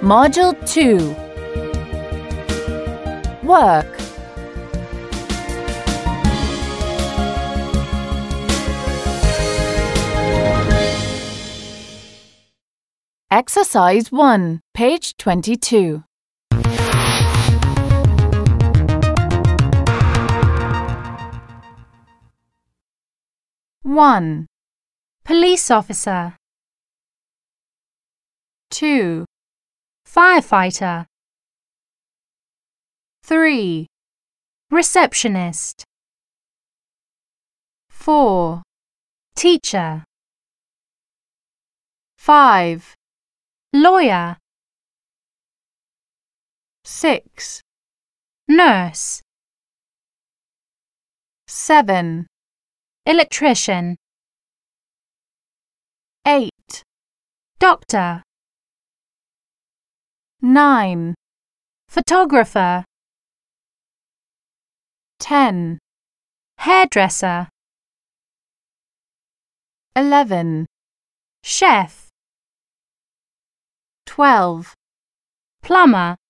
Module 2. Work. Exercise 1, page 22. One, Police officer. 2, Firefighter. 3, Receptionist. 4, Teacher. 5, Lawyer. 6, Nurse. 7, Electrician. 8, Doctor. 9, Photographer. 10, Hairdresser. 11, Chef. 12, Plumber.